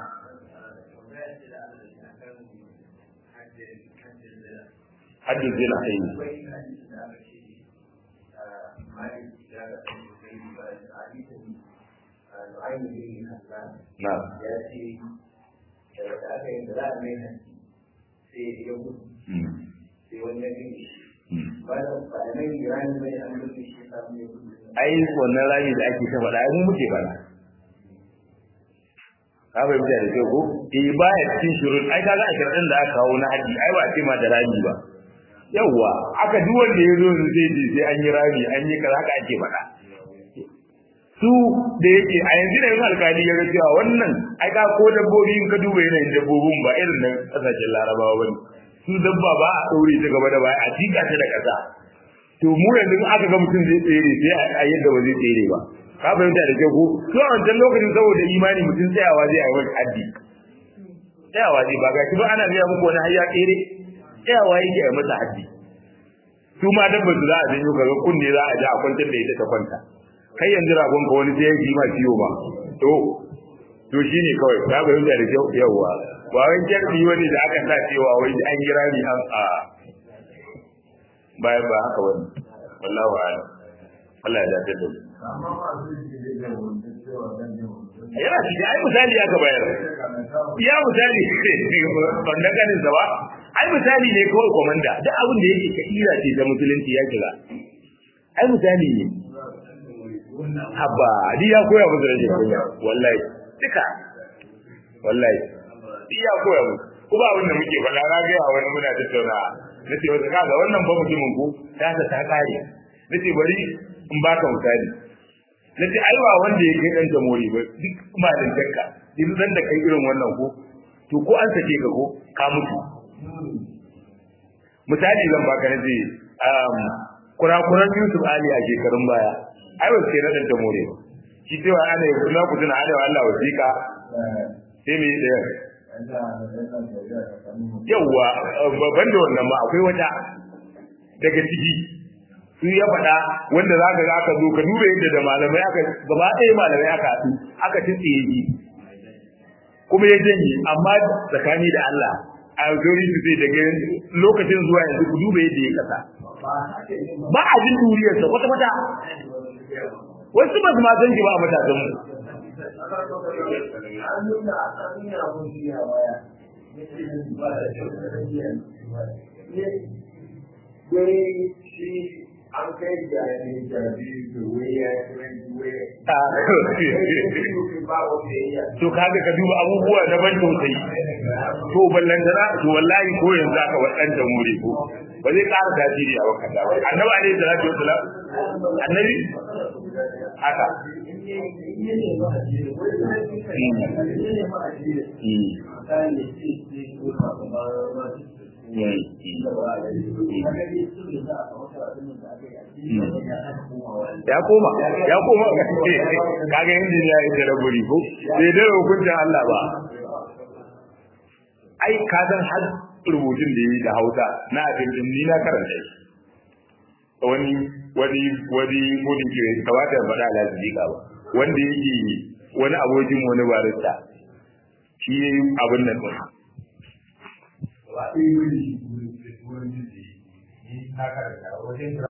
حد الزنا نعم ai wannan rami da ake ta faɗa ai mu muke faɗa ka fahimta da kyau ko baya cikin shurut ai kaga a sharadin da aka kawo na haji ai ba a ce ma da rami ba yawa aka duk wanda ya zo zai je sai an yi rami an yi kaza haka ake faɗa su da yake a yanzu da yin alkali ya ga cewa wannan ai ka ko dabbobi in ka duba yanayin dabbobin ba irin nan kasashen larabawa bane su dabba ba a ɗaure ta gaba da baya a tika ta da ƙasa to mu yanzu aka ga mutum zai tsere sai a yadda ba zai tsere ba ka fahimta da kyau ko to a wancan lokacin saboda imani mutum tsayawa zai yi wani haddi tsayawa zai ba ga shi ba ana biya muku wani hayya tsere tsayawa yake a masa haddi su ma dabba su za a janyo kaga kunne za a ja a kwantar da ita ta kwanta kai yanzu ragon ka wani sai ya ji ma ciwo ba to shine kawai ka fahimta da kyau yawa ba wai jarbi wani da aka sa cewa wai an gira ni an ba haka wani wallahi a'lam Allah ya dace da yana cikin ai misali aka bayar ya misali banda ganin sa ba ai misali ne kawai komanda duk abin da yake kira ce da musulunci ya kira ai misali ne haba ya koya musu rage kunya wallahi duka wallahi iya koya musu kuma abin da muke faɗa na ga wani muna tattauna nace wata kaga wannan ba mutumin ku ta kare nace bari in baka misali nace ai ba wanda yake dan jamhuri ba duk malin jakka duk dan da kai irin wannan ko to ko an sake ka ko ka mutu misali zan baka nace kurakuran Yusuf Ali a shekarun baya ai wasu ke na dan jamhuri ba shi cewa ana yi kula ku tuna ana Allah wasiƙa sai me da yawa babban da wannan ma akwai wata daga ciki su ya faɗa wanda za ka ga aka zo ka duba yadda da malamai aka gaba ɗaya malamai aka haɗu aka tsitsiye shi kuma ya janye amma tsakani da Allah a gari su sai daga lokacin zuwa yanzu ku duba yadda ya kasa ba a jin duriyarsa kwata-kwata wasu ba su ma san shi ba a matasan mu an kai da ne da biyu waya to kaga ka duba abubuwa na ban tausayi to ballantana to wallahi ko yanzu aka wadanta muri ko ba zai ƙara tasiri a wakanda ba annabi alaihi salatu wasalam annabi haka ya koma kaga injiniya ita da guri ko bai da hukuncin Allah ba ai ka san har rubutun da yi da Hausa na abin ni na karanta shi wani gudun ke kamata ya faɗa lasbika ba wanda yake wani abokin wani barista shi abin nan ba